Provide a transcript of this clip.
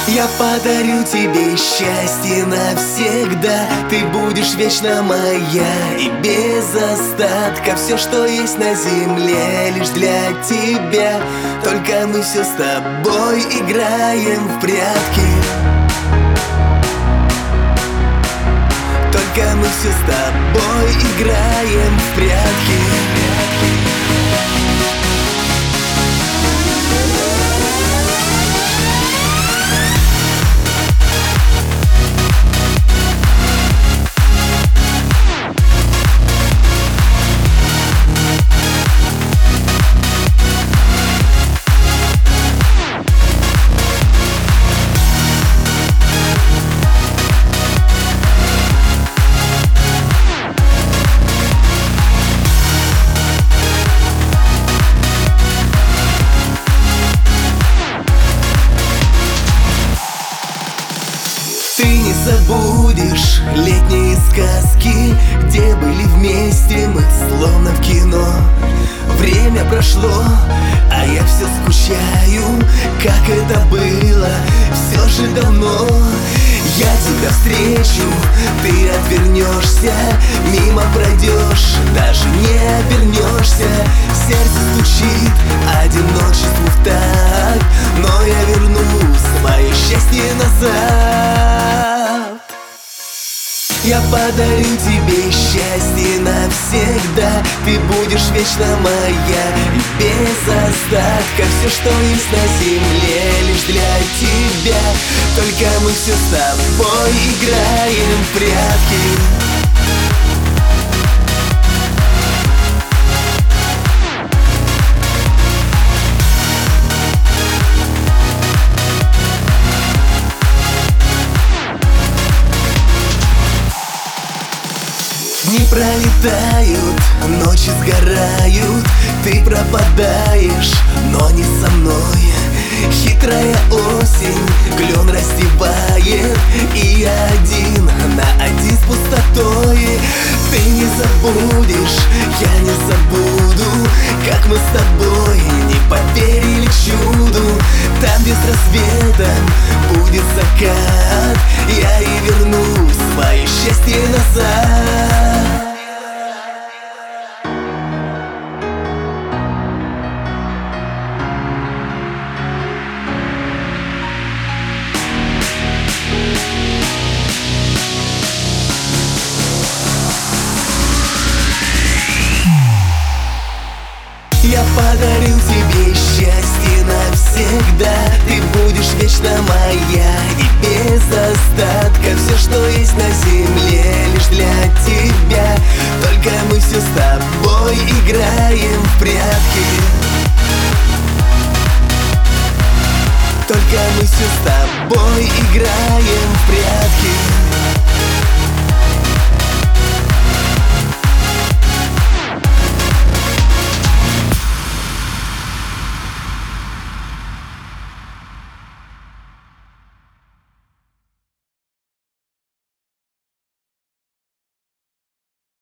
Я подарю тебе счастье навсегда. Ты будешь вечно моя и без остатка. Все, что есть на земле, лишь для тебя. Только мы все с тобой играем в прятки. Только мы все с тобой играем в прятки. Ты не забудешь летние сказки, где были вместе мы, словно в кино. Время прошло, а я все скучаю, как это было все же давно. Я тебя встречу, ты отвернешься, мимо пройдешь, даже не обернешься. Сердце стучит одиночеству в такт, но я верну свое счастье назад. Я подарю тебе счастье навсегда. Ты будешь вечно моя и без остатка. Все, что есть на земле, лишь для тебя. Только мы все с тобой играем в прятки. Дни пролетают, ночи сгорают, ты пропадаешь, но не со мной. Хитрая осень клен растевает, и я один на один с пустотой. Ты не забудешь, я не забуду, как мы с тобой не поверили чуду. Там без рассвета будет закат, я и верну свое счастье назад. Я подарю тебе счастье навсегда. Ты будешь вечно моя и без остатка. Все, что есть на земле, лишь для тебя. Только мы все с тобой играем в прятки. Только мы все с тобой играем в